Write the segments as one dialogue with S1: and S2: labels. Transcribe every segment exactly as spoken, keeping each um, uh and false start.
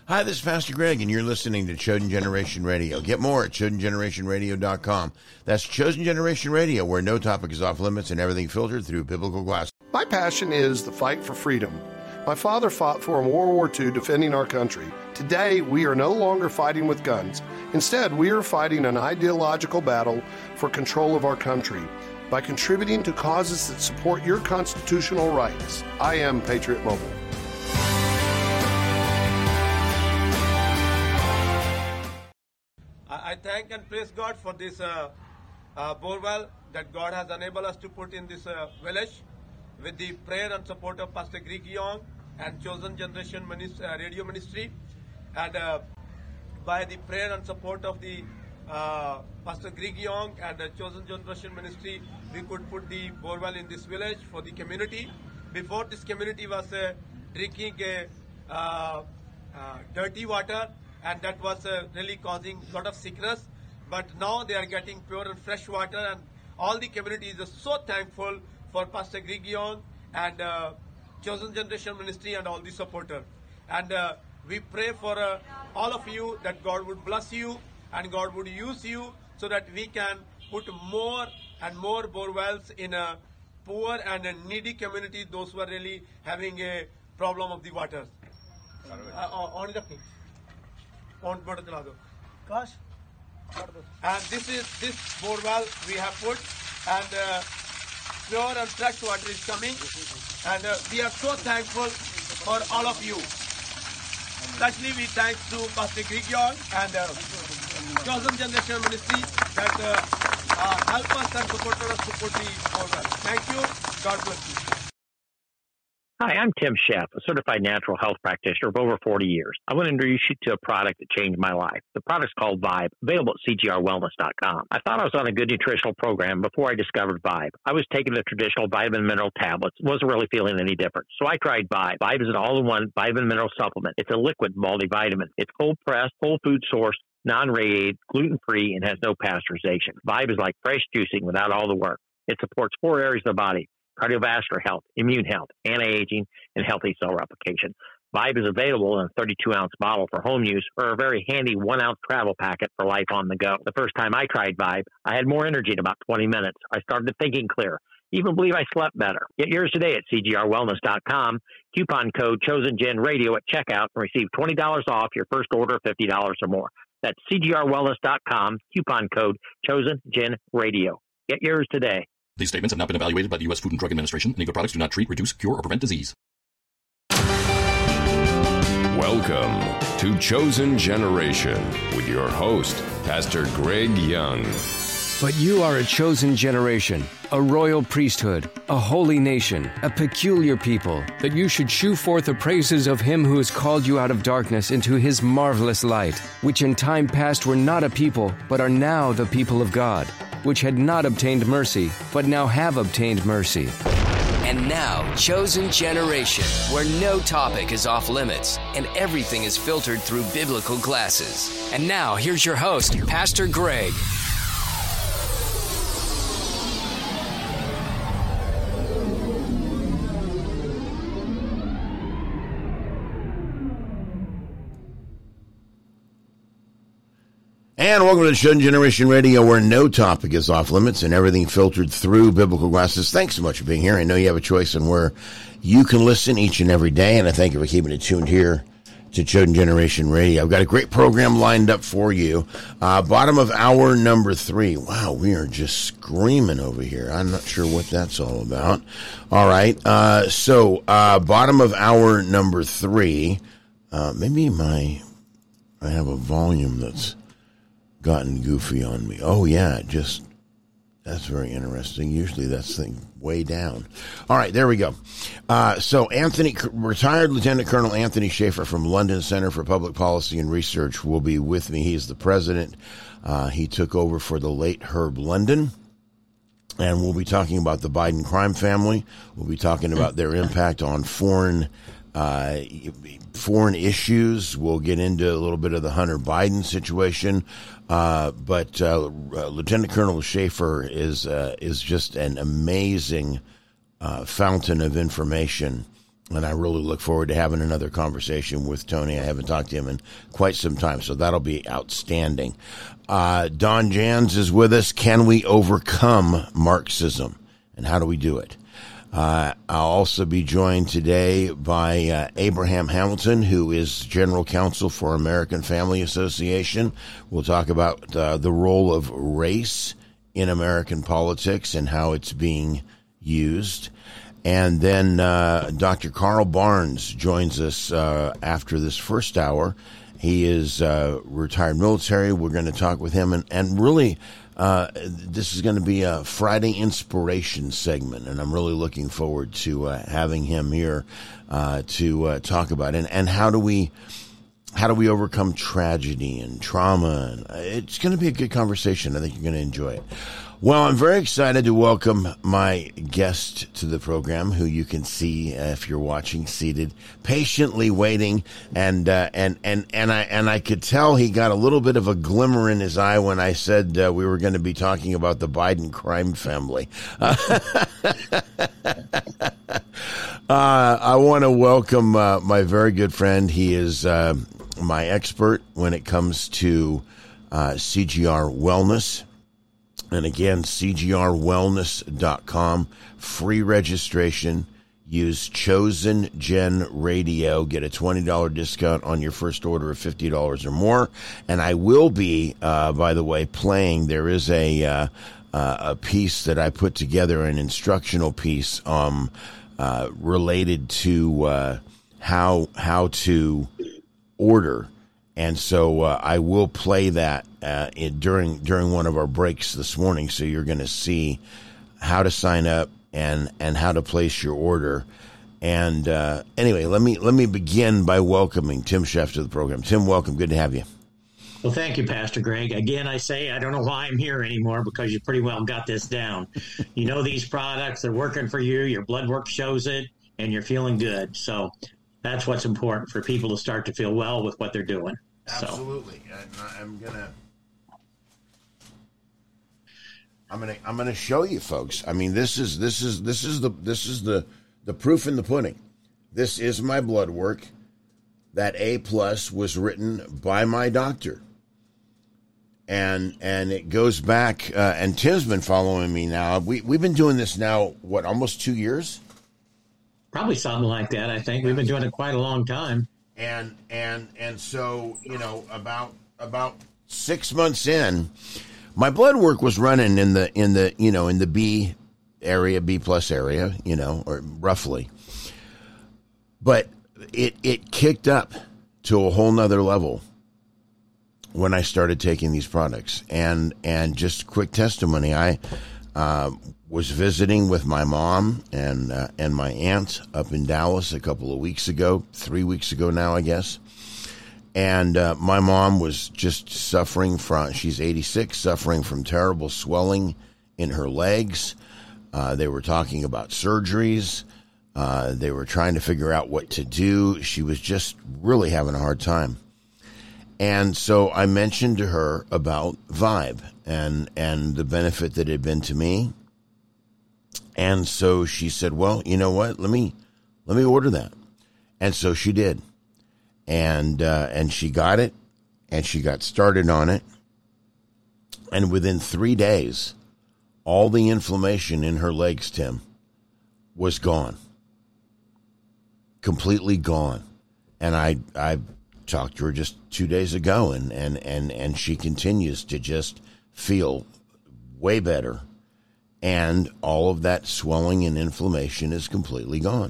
S1: Hi, this is Pastor Greg, and you're listening to Chosen Generation Radio. Get more at chosen generation radio dot com. That's Chosen Generation Radio, where no topic is off limits and everything filtered through biblical glass.
S2: My passion is the fight for freedom. My father fought for in World War Two defending our country. Today, we are no longer fighting with guns. Instead, we are fighting an ideological battle for control of our country by contributing to causes that support your constitutional rights. I am Patriot Mobile.
S3: I thank and praise God for this uh, uh, borewell that God has enabled us to put in this uh, village with the prayer and support of Pastor Greg Young and Chosen Generation Ministry, uh, Radio Ministry, and uh, by the prayer and support of the uh, Pastor Greg Young and the Chosen Generation Ministry, we could put the borewell in this village for the community. Before, this community was uh, drinking a, uh, uh, dirty water, and that was uh, really causing a lot of sickness. But now they are getting pure and fresh water, and all the community is so thankful for Pastor Greg Young and uh, Chosen Generation Ministry and all the supporters. And uh, we pray for uh, all of you that God would bless you and God would use you so that we can put more and more borewells in a poor and a needy community, those who are really having a problem of the water. Uh, And this is this borewell we have put, and uh, pure and fresh water is coming, and uh, we are so thankful for all of you. Especially we thanks to Pastor Greg Young and uh, Chosen Generation Ministry that uh, uh, help us and support us to put the borewell. Thank you. God bless you.
S4: Hi, I'm Tim Sheff, a certified natural health practitioner of over forty years. I want to introduce you to a product that changed my life. The product's called Vibe, available at c g r wellness dot com. I thought I was on a good nutritional program before I discovered Vibe. I was taking the traditional vitamin mineral tablets, wasn't really feeling any different. So I tried Vibe. Vibe is an all-in-one vitamin mineral supplement. It's a liquid multivitamin. It's cold-pressed, whole food sourced, non-radiated, gluten-free, and has no pasteurization. Vibe is like fresh juicing without all the work. It supports four areas of the body: cardiovascular health, immune health, anti-aging, and healthy cell replication. Vibe is available in a thirty-two ounce bottle for home use or a very handy one ounce travel packet for life on the go. The first time I tried Vibe, I had more energy in about twenty minutes. I started thinking clear. Even believe I slept better. Get yours today at c g r wellness dot com. Coupon code ChosenGenRadio at checkout and receive twenty dollars off your first order of fifty dollars or more. That's c g r wellness dot com. Coupon code ChosenGenRadio. Get yours today.
S5: These statements have not been evaluated by the U S Food and Drug Administration. Any of the products do not treat, reduce, cure, or prevent disease.
S6: Welcome to Chosen Generation with your host, Pastor Greg Young.
S7: But you are a chosen generation, a royal priesthood, a holy nation, a peculiar people, that you should shew forth the praises of him who has called you out of darkness into his marvelous light, which in time past were not a people, but are now the people of God, which had not obtained mercy, but now have obtained mercy.
S8: And now, Chosen Generation, where no topic is off limits and everything is filtered through biblical glasses. And now, here's your host, Pastor Greg.
S1: And welcome to Chosen Generation Radio, where no topic is off limits and everything filtered through biblical glasses. Thanks so much for being here. I know you have a choice on where you can listen each and every day, and I thank you for keeping it tuned here to Chosen Generation Radio. I've got a great program lined up for you. Uh, bottom of hour number three. Wow, we are just screaming over here. I'm not sure what that's all about. All right, uh, so uh, bottom of hour number three. Uh, maybe my I have a volume that's gotten goofy on me. Oh, yeah, just, that's very interesting. Usually that's thing way down. All right, there we go. Uh, so Anthony, retired Lieutenant Colonel Anthony Schaefer from London Center for Public Policy and Research will be with me. He's the president. Uh, he took over for the late Herb London. And we'll be talking about the Biden crime family. We'll be talking about their impact on foreign Uh, foreign issues. We'll get into a little bit of the Hunter Biden situation. Uh, but uh, uh, Lieutenant Colonel Schaefer is uh, is just an amazing uh, fountain of information And I really look forward to having another conversation with Tony. I haven't talked to him in quite some time, so that'll be outstanding. Uh, Don Jans is with us. Can we overcome Marxism, and how do we do it? Uh, I'll also be joined today by uh, Abraham Hamilton, who is General Counsel for American Family Association. We'll talk about uh, the role of race in American politics and how it's being used. And then uh, Doctor Carl Barnes joins us uh, after this first hour. He is uh, retired military. We're going to talk with him. And, and really, uh, this is going to be a Friday inspiration segment. And I'm really looking forward to uh, having him here uh, to uh, talk about it. And, and how do we how do we overcome tragedy and trauma? And it's going to be a good conversation. I think you're going to enjoy it. Well, I'm very excited to welcome my guest to the program, who you can see uh, if you're watching, seated, patiently waiting, and uh, and and and I and I could tell he got a little bit of a glimmer in his eye when I said uh, we were going to be talking about the Biden crime family. Uh, uh, I want to welcome uh, my very good friend. He is uh, my expert when it comes to uh, C G R Wellness. And again, C G R wellness dot com, free registration. Use Chosen Gen Radio. Get a twenty dollars discount on your first order of fifty dollars or more. And I will be, uh, by the way, playing. There is a uh, uh, a piece that I put together, an instructional piece um, uh, related to uh, how how to order. And so uh, I will play that uh, in, during during one of our breaks this morning. So you're going to see how to sign up and, and how to place your order. And uh, anyway, let me let me begin by welcoming Tim Sheff to the program. Tim, welcome. Good to have you.
S9: Well, thank you, Pastor Greg. Again, I say I don't know why I'm here anymore, because you pretty well got this down. You know these products, they're working for you. Your blood work shows it, and you're feeling good. So that's what's important, for people to start to feel well with what they're doing.
S1: Absolutely. So. I'm gonna, I'm gonna, I'm gonna show you, folks. I mean, this is this is this is the this is the the proof in the pudding. This is my blood work. That A plus was written by my doctor, and and it goes back. Uh, and Tim's been following me now. We we've been doing this now. What, almost two years?
S9: Probably something like that. I think we've been doing it quite a long time.
S1: And and and so, you know, about about six months in, my blood work was running in the in the you know in the B area, B plus area, you know, or roughly. But it it kicked up to a whole nother level when I started taking these products. And and just quick testimony, I uh, was visiting with my mom and uh, and my aunt up in Dallas a couple of weeks ago, three weeks ago now, I guess. And uh, my mom was just suffering from, she's eighty-six, suffering from terrible swelling in her legs. Uh, they were talking about surgeries. Uh, they were trying to figure out what to do. She was just really having a hard time. And so I mentioned to her about Vibe and, and the benefit that it had been to me. And so she said, well, you know what? Let me let me order that. And so she did. And uh, and she got it, and she got started on it. And within three days, all the inflammation in her legs, Tim, was gone. Completely gone. And I I talked to her just two days ago, and, and, and, and she continues to just feel way better. And all of that swelling and inflammation is completely gone.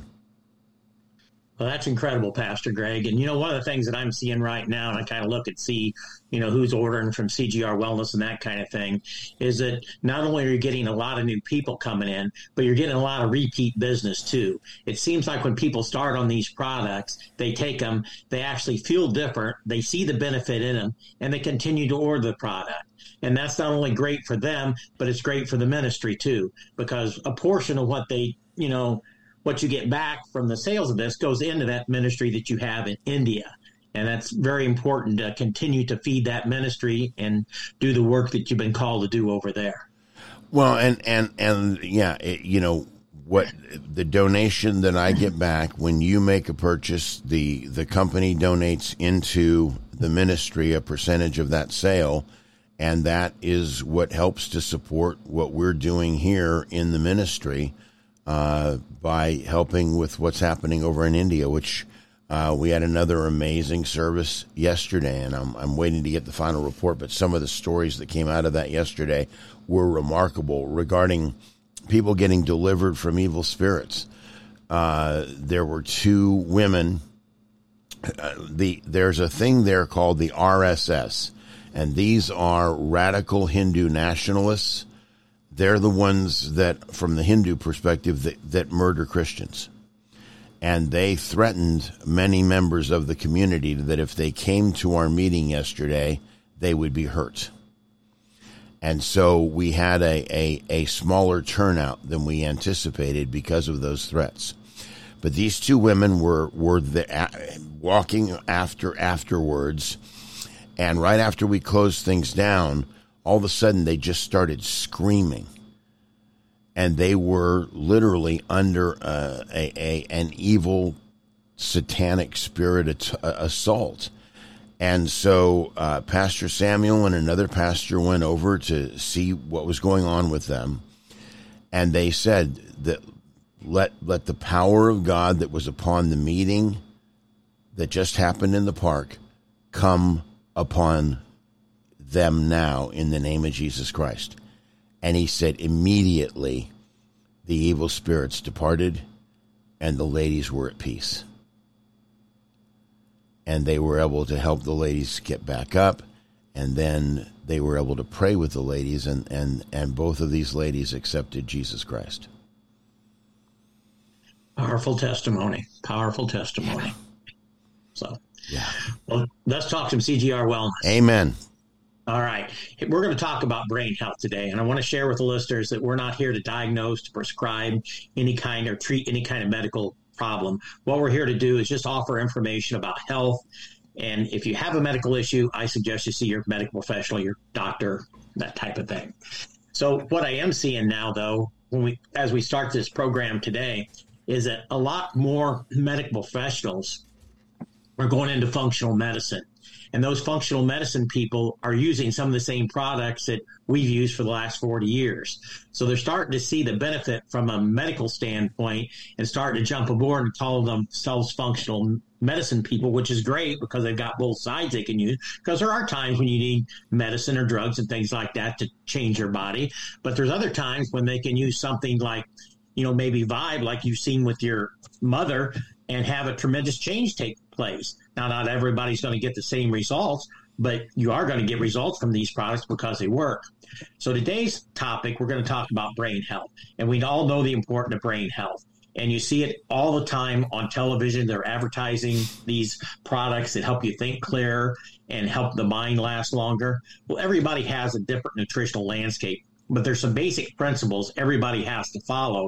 S9: Well, that's incredible, Pastor Greg. And, you know, one of the things that I'm seeing right now, and I kind of look and see, you know, who's ordering from C G R Wellness and that kind of thing, is that not only are you getting a lot of new people coming in, but you're getting a lot of repeat business, too. It seems like when people start on these products, they take them, they actually feel different, they see the benefit in them, and they continue to order the product. And that's not only great for them, but it's great for the ministry, too, because a portion of what they, you know, what you get back from the sales of this goes into that ministry that you have in India. And that's very important to continue to feed that ministry and do the work that you've been called to do over there.
S1: Well, and, and, and yeah, it, you know, what the donation that I get back when you make a purchase, the the company donates into the ministry a percentage of that sale, and that is what helps to support what we're doing here in the ministry uh, by helping with what's happening over in India, which uh, we had another amazing service yesterday, and I'm, I'm waiting to get the final report, but some of the stories that came out of that yesterday were remarkable regarding people getting delivered from evil spirits. Uh, there were two women. Uh, the there's a thing there called the R S S, and these are radical Hindu nationalists. They're the ones that, from the Hindu perspective, that, that murder Christians. And they threatened many members of the community that if they came to our meeting yesterday, they would be hurt. And so we had a, a, a smaller turnout than we anticipated because of those threats. But these two women were, were the, uh, walking after afterwards, and right after we closed things down, all of a sudden they just started screaming. And they were literally under uh, a, a an evil satanic spirit at, uh, assault. And so uh, Pastor Samuel and another pastor went over to see what was going on with them. And they said that let let the power of God that was upon the meeting that just happened in the park come upon them now in the name of Jesus Christ. And he said immediately the evil spirits departed and the ladies were at peace. And they were able to help the ladies get back up, and then they were able to pray with the ladies, and, and, and both of these ladies accepted Jesus Christ.
S9: Powerful testimony. Powerful testimony. So,
S1: yeah.
S9: Well, let's talk some C G R Wellness.
S1: Amen.
S9: All right. We're going to talk about brain health today, and I want to share with the listeners that we're not here to diagnose, to prescribe any kind or treat any kind of medical problem. What we're here to do is just offer information about health. And if you have a medical issue, I suggest you see your medical professional, your doctor, that type of thing. So what I am seeing now, though, when we as we start this program today, is that a lot more medical professionals are going into functional medicine. And those functional medicine people are using some of the same products that we've used for the last forty years. So they're starting to see the benefit from a medical standpoint and starting to jump aboard and call themselves functional medicine people, which is great because they've got both sides they can use. Because there are times when you need medicine or drugs and things like that to change your body. But there's other times when they can use something like, you know, maybe Vibe, like you've seen with your mother, and have a tremendous change take place. Now, not everybody's going to get the same results, but you are going to get results from these products because they work. So today's topic, we're going to talk about brain health. And we all know the importance of brain health. And you see it all the time on television. They're advertising these products that help you think clearer and help the mind last longer. Well, everybody has a different nutritional landscape, but there's some basic principles everybody has to follow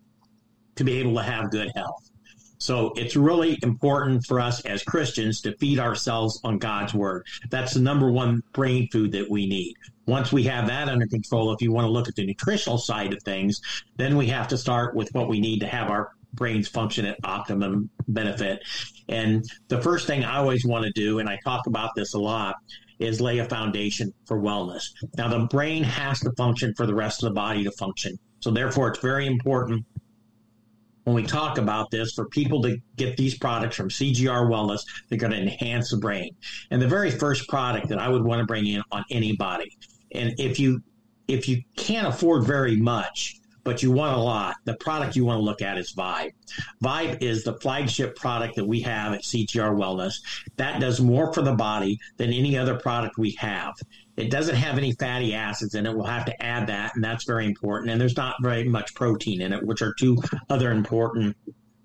S9: to be able to have good health. So it's really important for us as Christians to feed ourselves on God's word. That's the number one brain food that we need. Once we have that under control, if you want to look at the nutritional side of things, then we have to start with what we need to have our brains function at optimum benefit. And the first thing I always want to do, and I talk about this a lot, is lay a foundation for wellness. Now, the brain has to function for the rest of the body to function. So therefore, it's very important when we talk about this, for people to get these products from C G R Wellness, they're going to enhance the brain. And the very first product that I would want to bring in on anybody, and if you if you can't afford very much, but you want a lot, the product you want to look at is Vibe. Vibe is the flagship product that we have at C G R Wellness. That does more for the body than any other product we have. It doesn't have any fatty acids in it. We'll have to add that, and that's very important. And there's not very much protein in it, which are two other important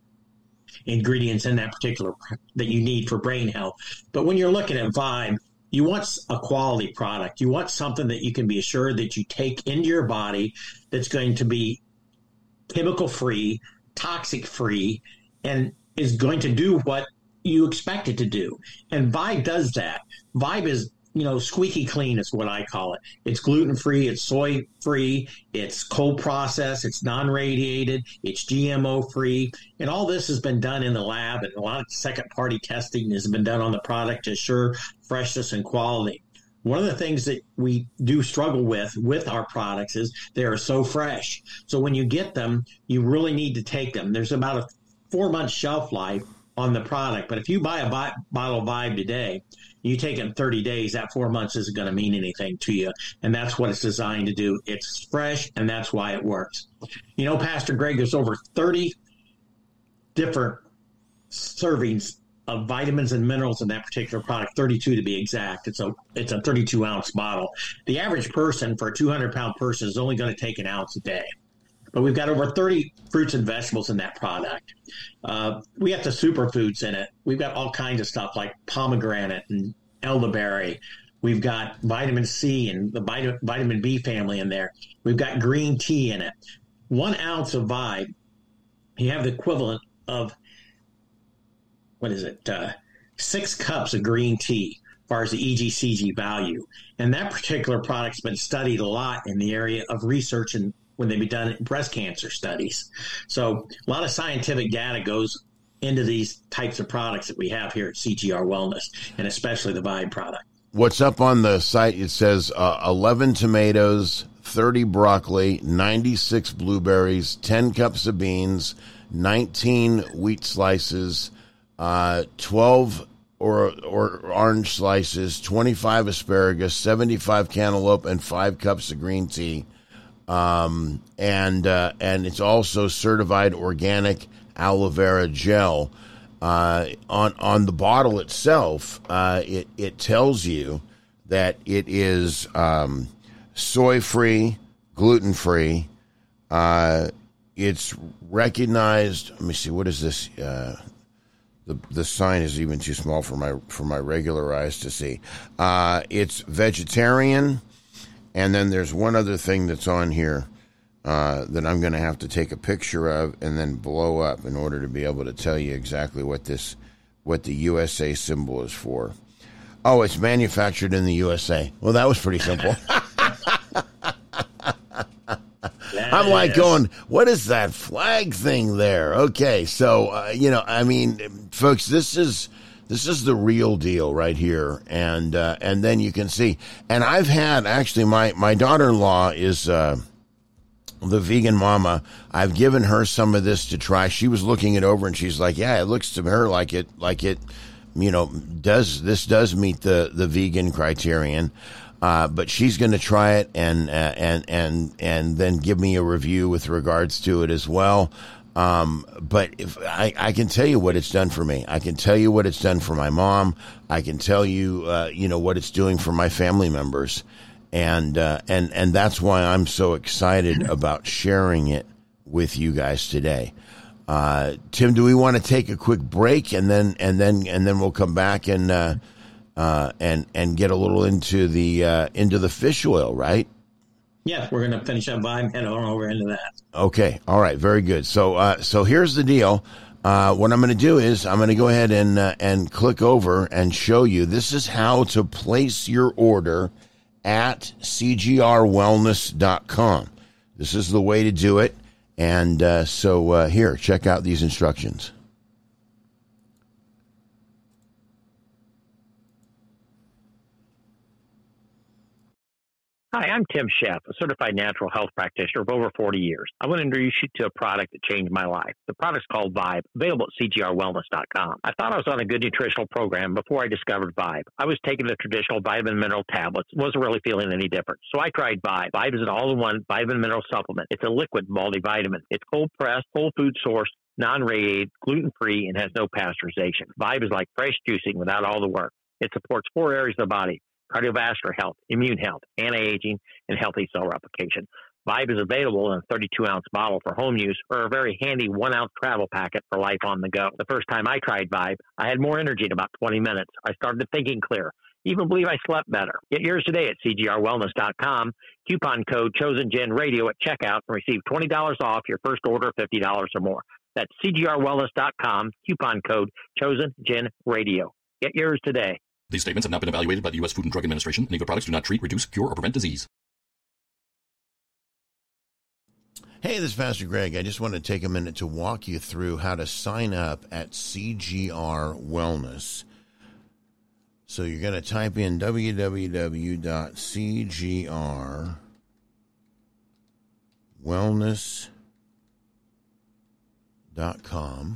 S9: ingredients in that particular that you need for brain health. But when you're looking at Vibe, you want a quality product. You want something that you can be assured that you take into your body that's going to be chemical-free, toxic-free, and is going to do what you expect it to do. And Vibe does that. Vibe is you know, squeaky clean is what I call it. It's gluten-free, it's soy-free, it's cold processed, it's non-radiated, it's G M O-free. And all this has been done in the lab, and a lot of second-party testing has been done on the product to assure freshness and quality. One of the things that we do struggle with with our products is they are so fresh. So when you get them, you really need to take them. There's about a four-month shelf life on the product. But if you buy a bi- bottle of Vibe today, you take it in thirty days, that four months isn't going to mean anything to you. And that's what it's designed to do. It's fresh, and that's why it works. You know, Pastor Greg, there's over thirty different servings of vitamins and minerals in that particular product, thirty-two to be exact. It's a it's a thirty-two ounce bottle. The average person, for a two hundred pound person, is only going to take an ounce a day. But we've got over thirty fruits and vegetables in that product. Uh, we got the superfoods in it. We've got all kinds of stuff like pomegranate and elderberry. We've got vitamin C and the vitamin, vitamin B family in there. We've got green tea in it. One ounce of Vibe, you have the equivalent of, what is it, uh, six cups of green tea as far as the E G C G value. And that particular product's been studied a lot in the area of research and when they've been done breast cancer studies. So a lot of scientific data goes into these types of products that we have here at C G R Wellness, and especially the Vibe product.
S1: What's up on the site? It says uh, eleven tomatoes, thirty broccoli, ninety-six blueberries, ten cups of beans, nineteen wheat slices, uh, twelve or, or orange slices, twenty-five asparagus, seventy-five cantaloupe, and five cups of green tea. Um, and, uh, and it's also certified organic aloe vera gel. Uh, on, on the bottle itself, uh, it, it tells you that it is, um, soy-free, gluten-free. Uh, it's recognized. Let me see. What is this? Uh, the, the sign is even too small for my, for my regular eyes to see. Uh, it's vegetarian. And then there's one other thing that's on here uh, that I'm going to have to take a picture of and then blow up in order to be able to tell you exactly what this, what the U S A symbol is for. Oh, it's manufactured in the U S A. Well, that was pretty simple. I'm like going, what is that flag thing there? Okay, so, uh, you know, I mean, folks, this is... This is the real deal right here, and uh, and then you can see. And I've had, actually, my, my daughter-in-law is uh, the vegan mama. I've given her some of this to try. She was looking it over, and she's like, yeah, it looks to her like it, like it, you know, does this does meet the, the vegan criterion. Uh, but she's going to try it and uh, and and and then give me a review with regards to it as well. Um, but if I, I can tell you what it's done for me. I can tell you what it's done for my mom. I can tell you, uh, you know, what it's doing for my family members. And, uh, and, and that's why I'm so excited about sharing it with you guys today. Uh, Tim, do we want to take a quick break and then, and then, and then we'll come back and, uh, uh, and, and get a little into the, uh, into the fish oil, right?
S9: Yeah, we're going to finish up Vibe and head on over into that.
S1: Okay. All right. Very good. So, uh, so here's the deal. Uh, what I'm going to do is I'm going to go ahead and, uh, and click over and show you. This is how to place your order at C G R wellness dot com. This is the way to do it. And, uh, so, uh, here, check out these instructions.
S4: Hi, I'm Tim Sheff, a certified natural health practitioner of over forty years. I want to introduce you to a product that changed my life. The product's called Vibe, available at C G R wellness dot com. I thought I was on a good nutritional program before I discovered Vibe. I was taking the traditional vitamin mineral tablets, wasn't really feeling any different. So I tried Vibe. Vibe is an all-in-one vitamin mineral supplement. It's a liquid multivitamin. It's cold-pressed, whole food sourced, non-radiated, gluten-free, and has no pasteurization. Vibe is like fresh juicing without all the work. It supports four areas of the body: cardiovascular health, immune health, anti-aging, and healthy cell replication. Vibe is available in a thirty-two ounce bottle for home use or a very handy one ounce travel packet for life on the go. The first time I tried Vibe, I had more energy in about twenty minutes. I started thinking clear. Even believe I slept better. Get yours today at C G R wellness dot com. Coupon code ChosenGenRadio at checkout and receive twenty dollars off your first order of fifty dollars or more. That's C G R wellness dot com. Coupon code ChosenGenRadio. Get yours today.
S5: These statements have not been evaluated by the U S Food and Drug Administration, and Eagle products do not treat, reduce, cure, or prevent disease.
S1: Hey, this is Pastor Greg. I just want to take a minute to walk you through how to sign up at C G R Wellness. So you're going to type in w w w dot c g r wellness dot com.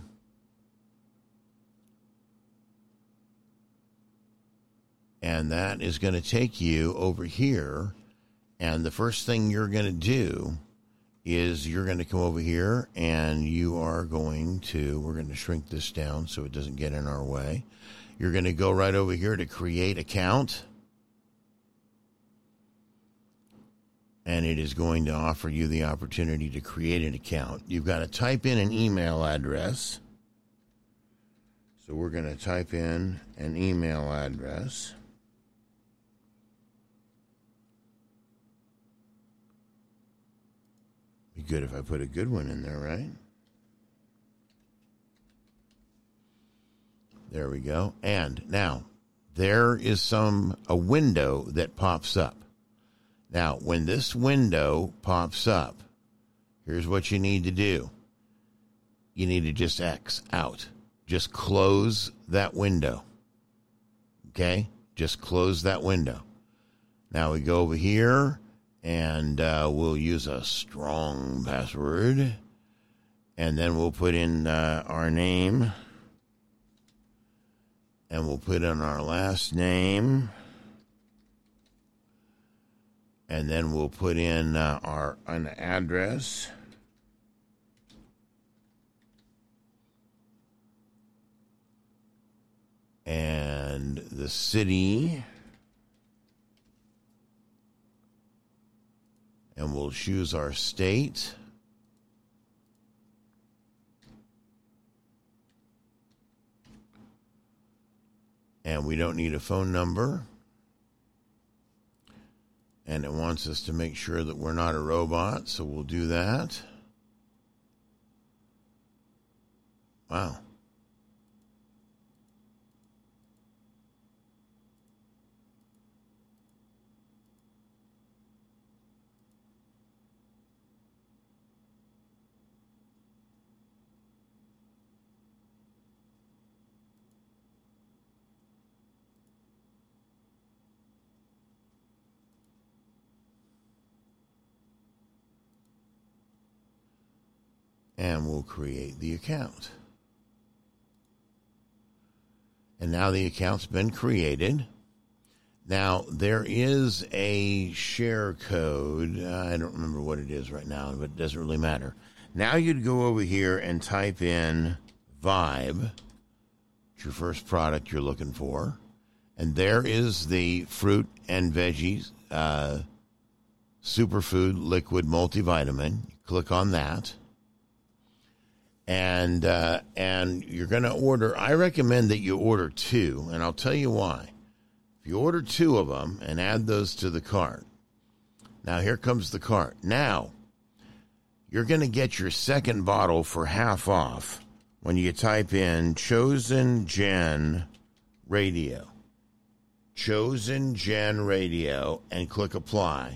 S1: And that is going to take you over here. And the first thing you're going to do is you're going to come over here and you are going to, we're going to shrink this down so it doesn't get in our way. You're going to go right over here to create account. And it is going to offer you the opportunity to create an account. You've got to type in an email address. So we're going to type in an email address. Be good if I put a good one in there, right? There we go. And now there is some a window that pops up. Now, when this window pops up, here's what you need to do. You need to just X out. Just close that window. Okay? Just close that window. Now we go over here. And uh, we'll use a strong password. And then we'll put in uh, our name. And we'll put in our last name. And then we'll put in uh, our an address. And the city. And we'll choose our state. And we don't need a phone number. And it wants us to make sure that we're not a robot, so we'll do that. Wow. And we'll create the account. And now the account's been created. Now, there is a share code. I don't remember what it is right now, but it doesn't really matter. Now you'd go over here and type in Vibe. It's your first product you're looking for. And there is the fruit and veggies uh, superfood liquid multivitamin. Click on that. And uh, and you're going to order, I recommend that you order two, and I'll tell you why. If you order two of them and add those to the cart, now here comes the cart. Now, you're going to get your second bottle for half off when you type in Chosen Gen Radio. Chosen Gen Radio and click apply.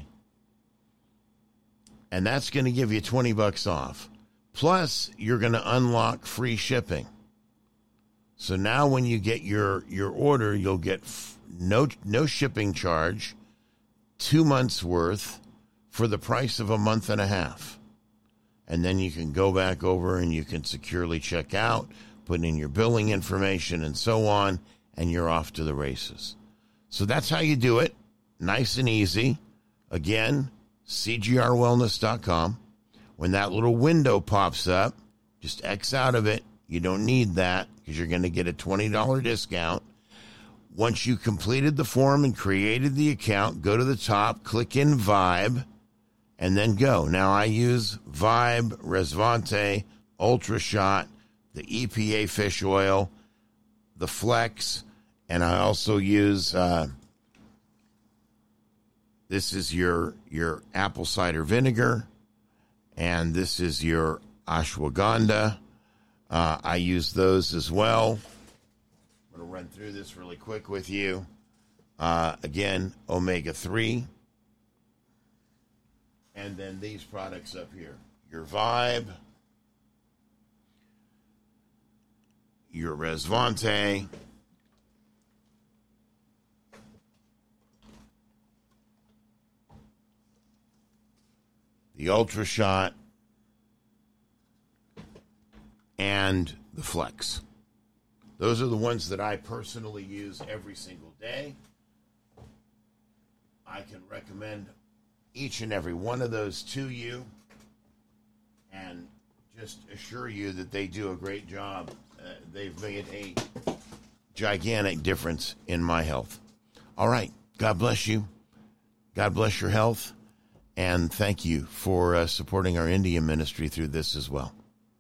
S1: And that's going to give you twenty bucks off. Plus, you're going to unlock free shipping. So now when you get your, your order, you'll get f- no no shipping charge, two months worth for the price of a month and a half. And then you can go back over and you can securely check out, put in your billing information and so on, and you're off to the races. So that's how you do it. Nice and easy. Again, c g r wellness dot com. When that little window pops up, just X out of it. You don't need that because you're going to get a twenty dollars discount. Once you completed the form and created the account, go to the top, click in Vibe, and then go. Now, I use Vibe, Resvante, Ultra Shot, the E P A fish oil, the Flex, and I also use, uh, this is your, your apple cider vinegar. And this is your ashwagandha. Uh, I use those as well. I'm going to run through this really quick with you. Uh, again, omega three. And then these products up here. Your Vibe. Your Resvante. The Ultra Shot. And the Flex. Those are the ones that I personally use every single day. I can recommend each and every one of those to you and just assure you that they do a great job. Uh, they've made a gigantic difference in my health. All right. God bless you. God bless your health. And thank you for uh, supporting our India ministry through this as well.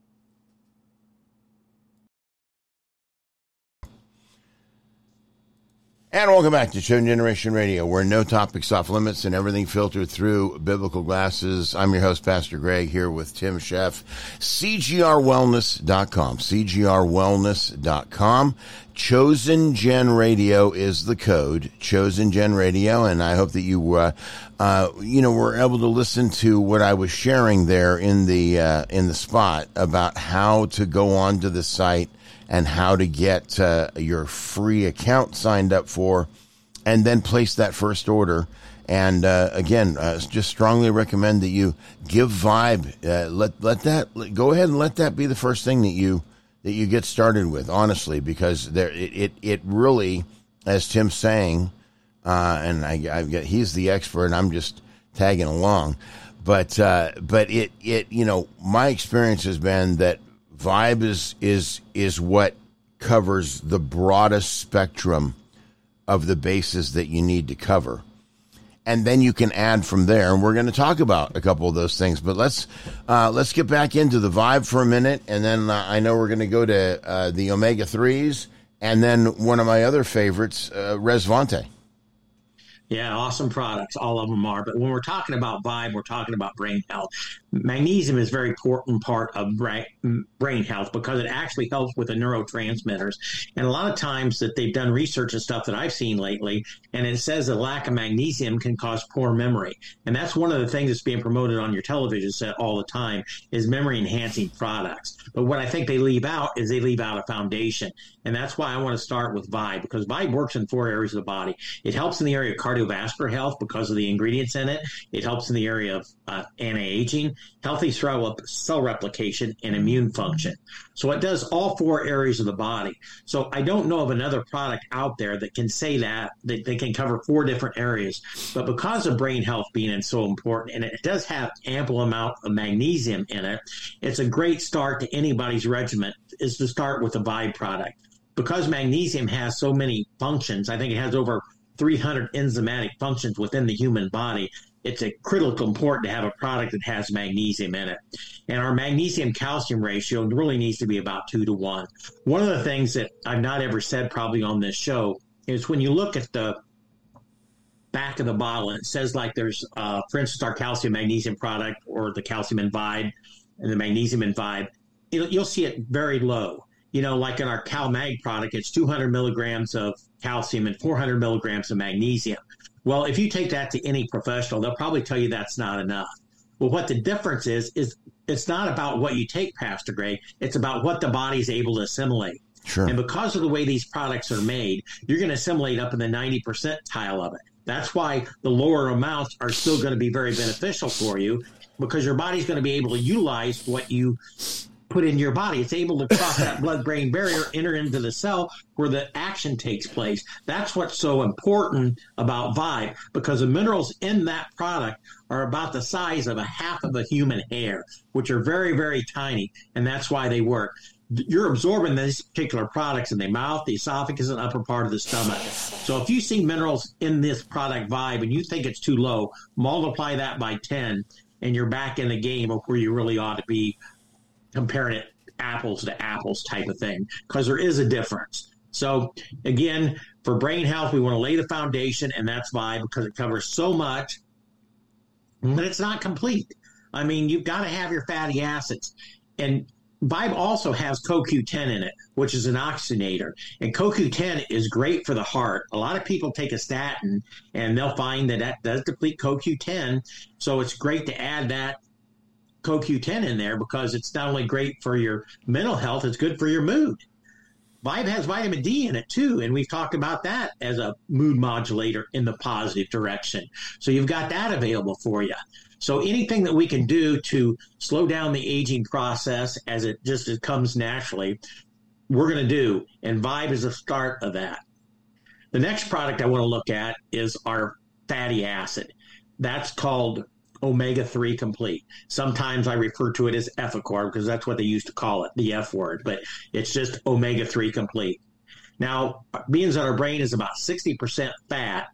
S1: And welcome back to Chosen Generation Radio, where no topic's off limits and everything filtered through biblical glasses. I'm your host, Pastor Greg, here with Tim Sheff, C G R wellness dot com, C G R wellness dot com. Chosen Gen Radio is the code, Chosen Gen Radio, and I hope that you, uh, uh, you know, were able to listen to what I was sharing there in the uh, in the spot about how to go onto the site and how to get uh, your free account signed up for, and then place that first order. And uh, again, uh, just strongly recommend that you give Vibe. Uh, let let that let, go ahead and let that be the first thing that you that you get started with. Honestly, because there it it, it really, as Tim's saying, uh, and I, I've got he's the expert, and I'm just tagging along. But uh, but it it you know my experience has been that Vibe is is is what covers the broadest spectrum of the bases that you need to cover. And then you can add from there, and we're going to talk about a couple of those things. But let's uh, let's get back into the Vibe for a minute, and then uh, I know we're going to go to uh, the omega threes, and then one of my other favorites, uh, Resvante.
S9: Yeah, awesome products. All of them are. But when we're talking about Vibe, we're talking about brain health. Magnesium is a very important part of brain health because it actually helps with the neurotransmitters. And a lot of times that they've done research and stuff that I've seen lately, and it says that lack of magnesium can cause poor memory. And that's one of the things that's being promoted on your television set all the time is memory-enhancing products. But what I think they leave out is they leave out a foundation. And that's why I want to start with Vibe, because Vibe works in four areas of the body. It helps in the area of cardiovascular health because of the ingredients in it. It helps in the area of uh, anti-aging, healthy cell replication, and immune function. So it does all four areas of the body. So I don't know of another product out there that can say that, that they can cover four different areas. But because of brain health being so important, and it does have ample amount of magnesium in it, it's a great start to anybody's regimen is to start with a Vibe product. Because magnesium has so many functions, I think it has over three hundred enzymatic functions within the human body, it's a critical important to have a product that has magnesium in it. And our magnesium calcium ratio really needs to be about two to one. One of the things that I've not ever said probably on this show is when you look at the back of the bottle, and it says like there's, uh, for instance, our calcium magnesium product or the calcium and Vibe and the magnesium and Vibe, you'll, you'll see it very low. You know, like in our CalMag product, it's two hundred milligrams of calcium and four hundred milligrams of magnesium. Well, if you take that to any professional, they'll probably tell you that's not enough. Well, what the difference is, is it's not about what you take, Pastor Greg. It's about what the body is able to assimilate.
S1: Sure.
S9: And because of the way these products are made, you're going to assimilate up in the ninety percentile of it. That's why the lower amounts are still going to be very beneficial for you because your body's going to be able to utilize what you put in your body. It's able to cross that blood-brain barrier, enter into the cell where the action takes place. That's what's so important about Vibe, because the minerals in that product are about the size of a half of a human hair, which are very, very tiny, and that's why they work. You're absorbing these particular products in the mouth, the esophagus, and upper part of the stomach. So if you see minerals in this product Vibe and you think it's too low, multiply that by ten, and you're back in the game of where you really ought to be, comparing it apples to apples type of thing, because there is a difference. So again, for brain health, we want to lay the foundation, and that's Vibe because it covers so much, but it's not complete. I mean, you've got to have your fatty acids. And Vibe also has C O Q ten in it, which is an oxygenator. And C O Q ten is great for the heart. A lot of people take a statin, and they'll find that that does deplete C O Q ten. So it's great to add that C O Q ten in there because it's not only great for your mental health, it's good for your mood. Vibe has vitamin D in it, too, and we've talked about that as a mood modulator in the positive direction. So you've got that available for you. So anything that we can do to slow down the aging process as it just it comes naturally, we're going to do. And Vibe is the start of that. The next product I want to look at is our fatty acid. That's called omega three Complete. Sometimes I refer to it as Epicor because that's what they used to call it, the F word, but it's just omega three Complete. Now, being that our brain is about sixty percent fat,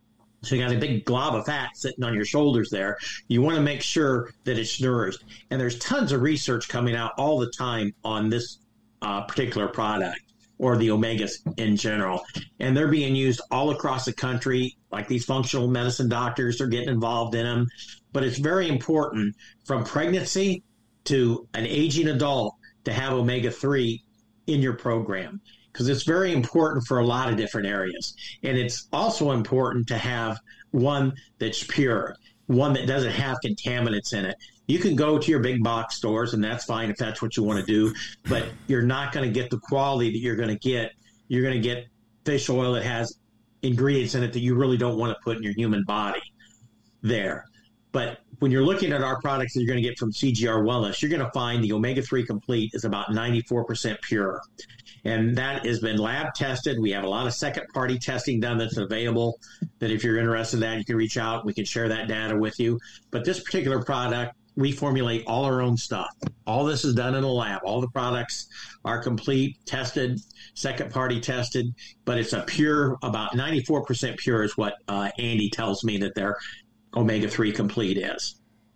S9: so you got a big glob of fat sitting on your shoulders there. You want to make sure that it's nourished. And there's tons of research coming out all the time on this uh, particular product or the omegas in general. And they're being used all across the country. Like these functional medicine doctors are getting involved in them. But it's very important from pregnancy to an aging adult to have omega three in your program, because it's very important for a lot of different areas. And it's also important to have one that's pure, one that doesn't have contaminants in it. You can go to your big box stores, and that's fine if that's what you want to do, but you're not going to get the quality that you're going to get. You're going to get fish oil that has ingredients in it that you really don't want to put in your human body there. But when you're looking at our products that you're going to get from C G R Wellness, you're going to find the omega three Complete is about ninety-four percent pure. And that has been lab tested. We have a lot of second party testing done that's available, that if you're interested in that, you can reach out. We can share that data with you. But this particular product, we formulate all our own stuff. All this is done in a lab. All the products are complete, tested, second party tested, but it's a pure, about ninety-four percent pure is what uh, Andy tells me that their omega three Complete is.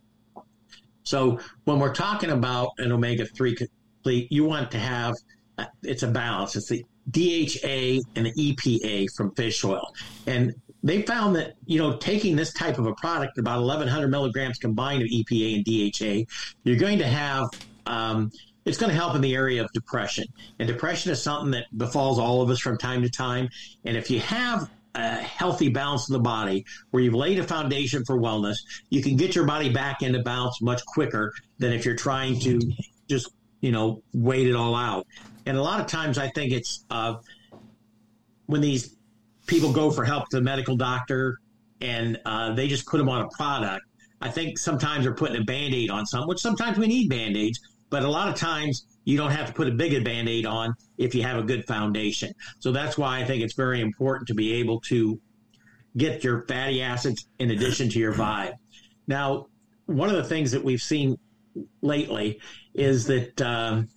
S9: So when we're talking about an omega three Complete, you want to have, uh, it's a balance. It's the D H A and the E P A from fish oil. And they found that, you know, taking this type of a product, about eleven hundred milligrams combined of E P A and D H A, you're going to have, um, it's going to help in the area of depression. And depression is something that befalls all of us from time to time. And if you have a healthy balance in the body where you've laid a foundation for wellness, you can get your body back into balance much quicker than if you're trying to just, you know, wait it all out. And a lot of times I think it's uh, when these people go for help to the medical doctor and uh, they just put them on a product, I think sometimes they're putting a Band-Aid on something, which sometimes we need Band-Aids, but a lot of times you don't have to put a big Band-Aid on if you have a good foundation. So that's why I think it's very important to be able to get your fatty acids in addition to your Vibe. Now, one of the things that we've seen lately is that um,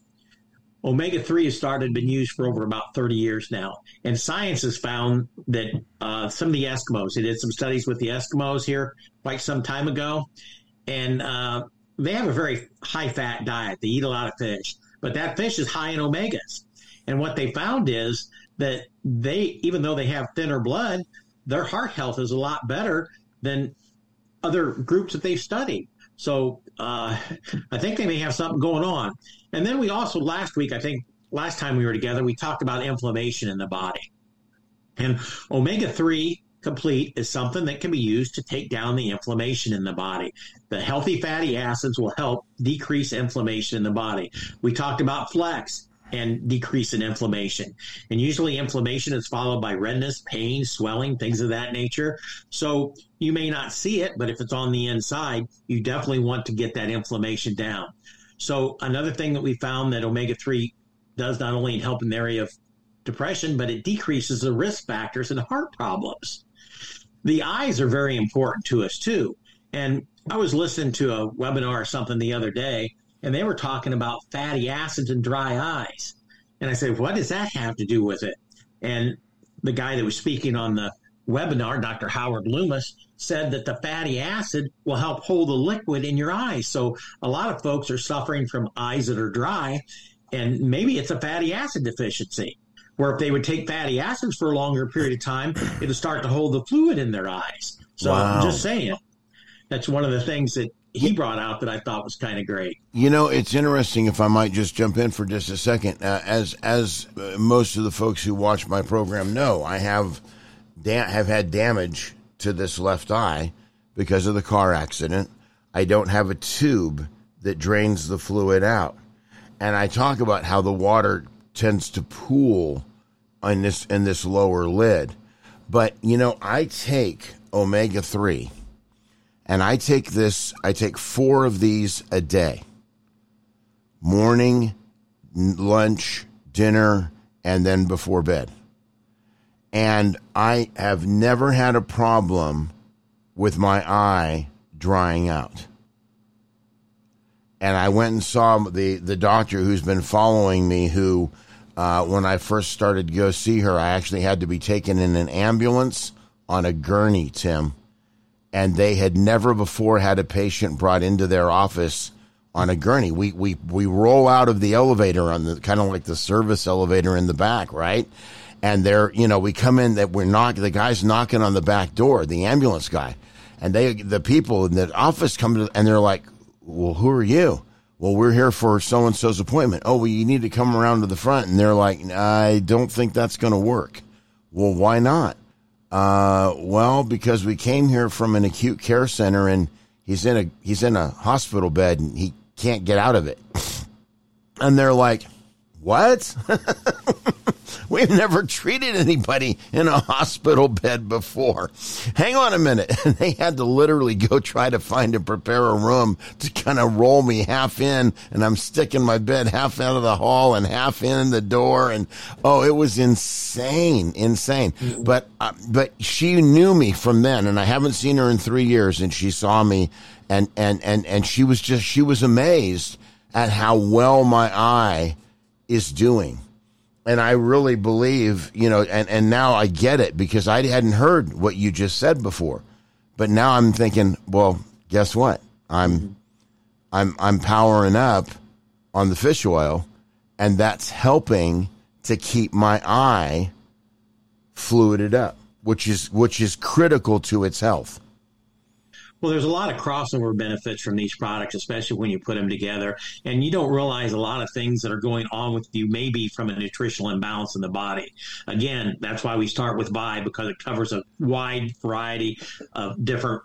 S9: omega three has started been used for over about thirty years now. And science has found that uh, some of the Eskimos, they did some studies with the Eskimos here quite some time ago, and uh, they have a very high-fat diet. They eat a lot of fish, but that fish is high in omegas. And what they found is that they, even though they have thinner blood, their heart health is a lot better than other groups that they've studied. So uh, I think they may have something going on. And then we also, last week, I think last time we were together, we talked about inflammation in the body. And omega three Complete is something that can be used to take down the inflammation in the body. The healthy fatty acids will help decrease inflammation in the body. We talked about Flex and decrease in inflammation. And usually inflammation is followed by redness, pain, swelling, things of that nature. So you may not see it, but if it's on the inside, you definitely want to get that inflammation down. So another thing that we found that omega three does not only help in the area of depression, but it decreases the risk factors in heart problems. The eyes are very important to us too. And I was listening to a webinar or something the other day, and they were talking about fatty acids and dry eyes. And I said, what does that have to do with it? And the guy that was speaking on the webinar, Doctor Howard Loomis, said that the fatty acid will help hold the liquid in your eyes. So a lot of folks are suffering from eyes that are dry, and maybe it's a fatty acid deficiency, where if they would take fatty acids for a longer period of time, it'll start to hold the fluid in their eyes. So
S1: wow.
S9: I'm just saying, that's one of the things that he brought out that I thought was kind of great.
S1: You know, it's interesting, if I might just jump in for just a second. Uh, as as uh, most of the folks who watch my program know, I have da- have had damage to this left eye because of the car accident. I don't have a tube that drains the fluid out. And I talk about how the water tends to pool in this in this lower lid. But, you know, I take omega three, and I take this, I take four of these a day. Morning, lunch, dinner, and then before bed. And I have never had a problem with my eye drying out. And I went and saw the, the doctor who's been following me, who, uh, when I first started to go see her, I actually had to be taken in an ambulance on a gurney, Tim. And they had never before had a patient brought into their office on a gurney. We we we roll out of the elevator on the kind of like the service elevator in the back, right? And they're, you know, we come in, that we're knock the guy's knocking on the back door, the ambulance guy, and they the people in the office come to, and they're like, "Well, who are you?" "Well, we're here for so and so's appointment." "Oh, well, you need to come around to the front." And they're like, "I don't think that's going to work." "Well, why not?" Uh, well, because we came here from an acute care center, and he's in a he's in a hospital bed, and he can't get out of it. And they're like, "What?" "We've never treated anybody in a hospital bed before." "Hang on a minute." And they had to literally go try to find and prepare a room to kind of roll me half in, and I'm sticking my bed half out of the hall and half in the door. And oh, it was insane, insane. Mm-hmm. But, uh, but she knew me from then, and I haven't seen her in three years. And she saw me, and, and, and, and she was just, she was amazed at how well my eye is doing. And I really believe, you know, and, and now I get it, because I hadn't heard what you just said before. But now I'm thinking, well, guess what? I'm I'm I'm powering up on the fish oil, and that's helping to keep my eye fluided up, which is which is critical to its health.
S9: Well, there's a lot of crossover benefits from these products, especially when you put them together. And you don't realize a lot of things that are going on with you, maybe from a nutritional imbalance in the body. Again, that's why we start with Vibe, because it covers a wide variety of different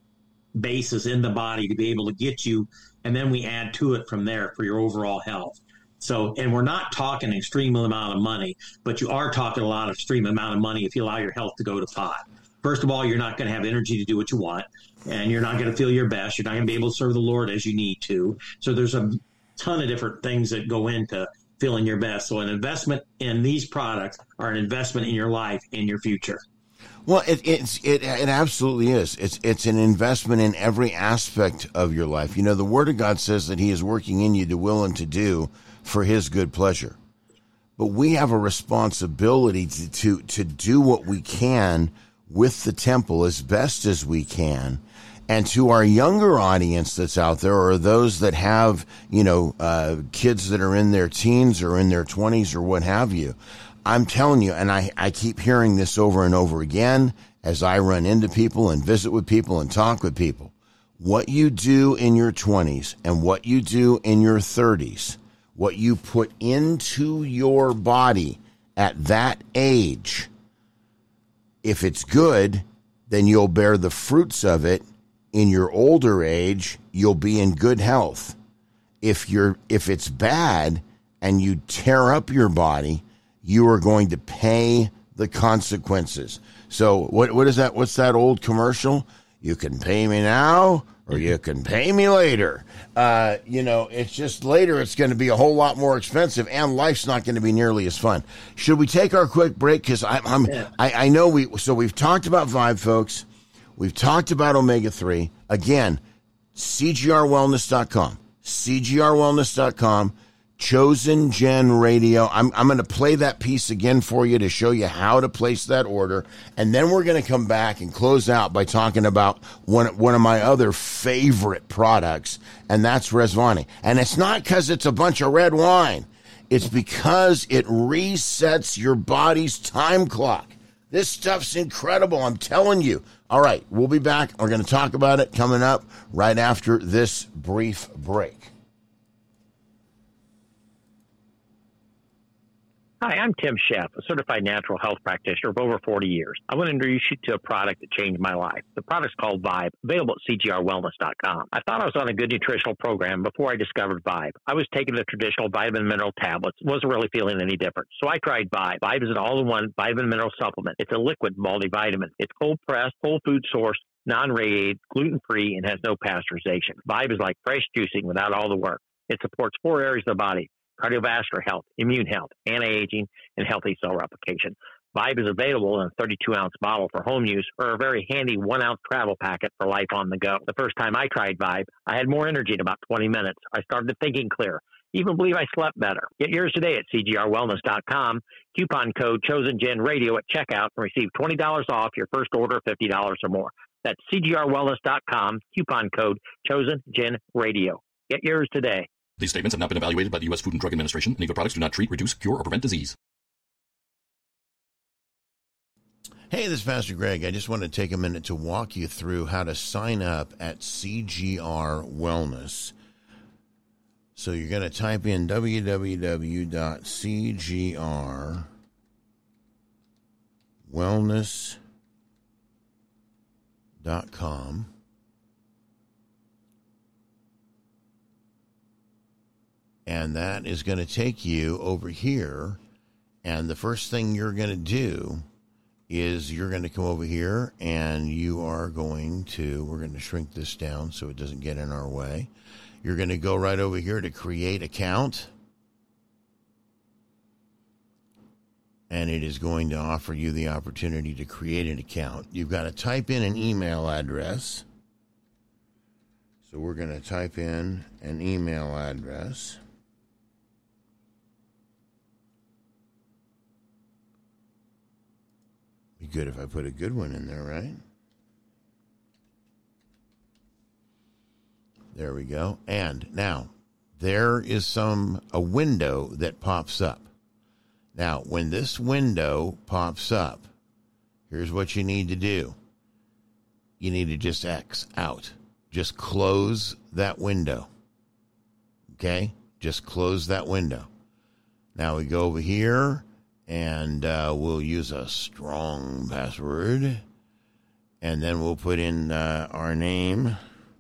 S9: bases in the body to be able to get you. And then we add to it from there for your overall health. So, and we're not talking an extreme amount of money, but you are talking a lot of extreme amount of money if you allow your health to go to pot. First of all, you're not going to have energy to do what you want, and you're not going to feel your best. You're not going to be able to serve the Lord as you need to. So there's a ton of different things that go into feeling your best. So an investment in these products are an investment in your life, in your future.
S1: Well, it, it's it it absolutely is. It's it's an investment in every aspect of your life. You know, the Word of God says that He is working in you to will and to do for His good pleasure. But we have a responsibility to to, to do what we can with the temple as best as we can. And to our younger audience that's out there, or those that have, you know, uh, kids that are in their teens or in their twenties or what have you, I'm telling you, and I, I keep hearing this over and over again as I run into people and visit with people and talk with people. What you do in your twenties and what you do in your thirties, what you put into your body at that age, if it's good, then you'll bear the fruits of it. In your older age, you'll be in good health. If you're if it's bad and you tear up your body, you are going to pay the consequences. So what what is that? What's that old commercial? You can pay me now, or you can pay me later. Uh, you know, it's just later it's going to be a whole lot more expensive, and life's not going to be nearly as fun. Should we take our quick break? Because I'm, I'm yeah. I, I know we. So we've talked about Vibe, folks. We've talked about omega three. Again, C G R wellness dot com. C G R wellness dot com. Chosen Gen Radio. I'm, I'm going to play that piece again for you to show you how to place that order. And then we're going to come back and close out by talking about one, one of my other favorite products, and that's Rezvani. And it's not because it's a bunch of red wine. It's because it resets your body's time clock. This stuff's incredible. I'm telling you. All right, we'll be back. We're going to talk about it coming up right after this brief break.
S4: Hi, I'm Tim Sheff, a certified natural health practitioner of over forty years. I want to introduce you to a product that changed my life. The product's called Vibe, available at C G R wellness dot com. I thought I was on a good nutritional program before I discovered Vibe. I was taking the traditional vitamin mineral tablets, wasn't really feeling any different. So I tried Vibe. Vibe is an all-in-one vitamin mineral supplement. It's a liquid multivitamin. It's cold-pressed, whole food sourced, non-radiated, gluten-free, and has no pasteurization. Vibe is like fresh juicing without all the work. It supports four areas of the body: cardiovascular health, immune health, anti-aging, and healthy cell replication. Vibe is available in a thirty-two ounce bottle for home use or a very handy one ounce travel packet for life on the go. The first time I tried Vibe, I had more energy in about twenty minutes. I started thinking clear. Even believe I slept better. Get yours today at C G R wellness dot com. Coupon code ChosenGenRadio at checkout and receive twenty dollars off your first order of fifty dollars or more. That's C G R wellness dot com. Coupon code ChosenGenRadio. Get yours today.
S5: These statements have not been evaluated by the U S Food and Drug Administration, and Eagle products do not treat, reduce, cure, or prevent disease.
S1: Hey, this is Pastor Greg. I just want to take a minute to walk you through how to sign up at C G R Wellness. So you're going to type in w w w dot c g r wellness dot com. And that is going to take you over here. And the first thing you're going to do is you're going to come over here and you are going to, we're going to shrink this down so it doesn't get in our way. You're going to go right over here to create account. And it is going to offer you the opportunity to create an account. You've got to type in an email address. So we're going to type in an email address. Be good if I put a good one in there, right? There we go. And now there is some a window that pops up. Now, when this window pops up, here's what you need to do. You need to just X out. Just close that window. Okay? Just close that window. Now we go over here. And uh, we'll use a strong password. And then we'll put in uh, our name.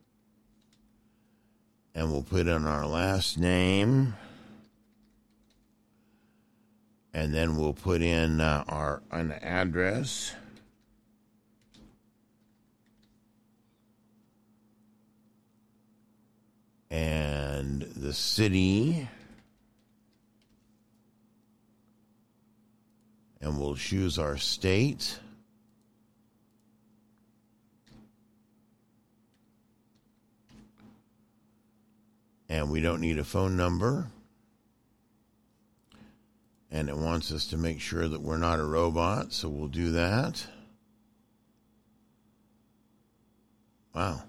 S1: And we'll put in our last name. And then we'll put in uh, our an address. And the city. And we'll choose our state. And we don't need a phone number. And it wants us to make sure that we're not a robot, so we'll do that. Wow.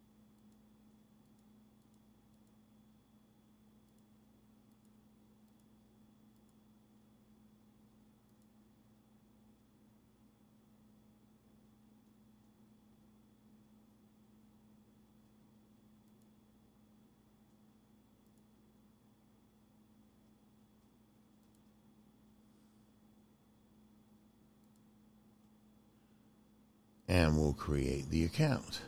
S1: And we'll create the account.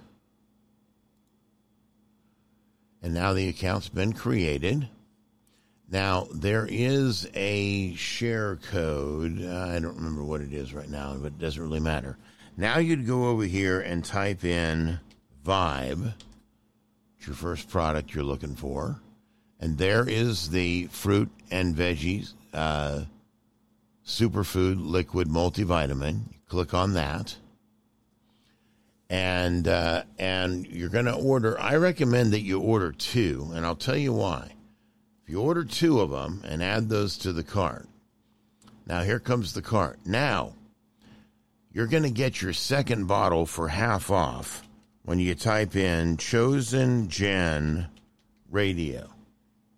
S1: And now the account's been created. Now, there is a share code. I don't remember what it is right now, but it doesn't really matter. Now you'd go over here and type in Vibe. It's your first product you're looking for. And there is the fruit and veggies uh, superfood liquid multivitamin. You click on that. And uh, and you're going to order, I recommend that you order two, and I'll tell you why. If you order two of them and add those to the cart, now here comes the cart. Now, you're going to get your second bottle for half off when you type in Chosen Gen Radio.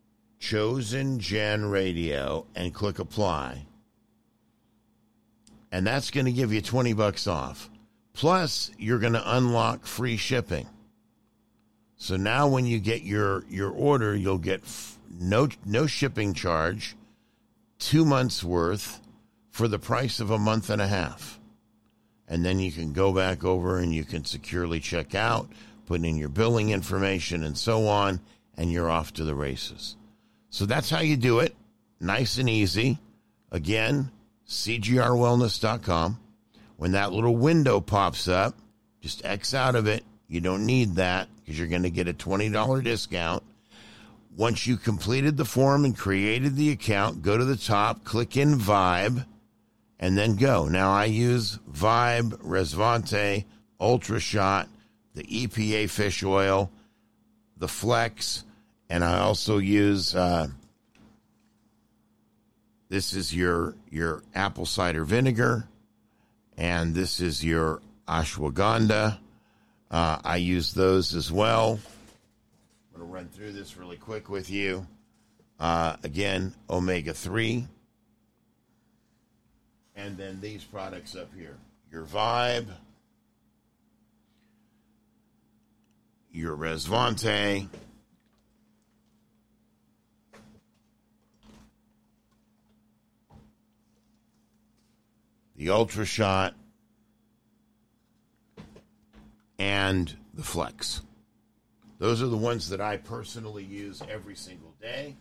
S1: Chosen Gen Radio and click apply. and that's going to give you twenty bucks off. Plus, you're going to unlock free shipping. So now when you get your, your order, you'll get f- no no shipping charge, two months worth for the price of a month and a half. And then you can go back over and you can securely check out, put in your billing information and so on, and you're off to the races. So that's how you do it. Nice and easy. Again, C G R wellness dot com. When that little window pops up, just X out of it. You don't need that because you're going to get a twenty dollars discount. Once you completed the form and created the account, go to the top, click in Vibe, and then go. Now, I use Vibe, Resvante, Ultra Shot, the E P A fish oil, the Flex, and I also use, uh, this is your, your apple cider vinegar, and this is your ashwagandha. Uh, I use those as well. I'm going to run through this really quick with you. Uh, again, omega three. And then these products up here. Your Vibe. Your Resvante. The Ultra Shot. And the Flex. Those are the ones that I personally use every single day.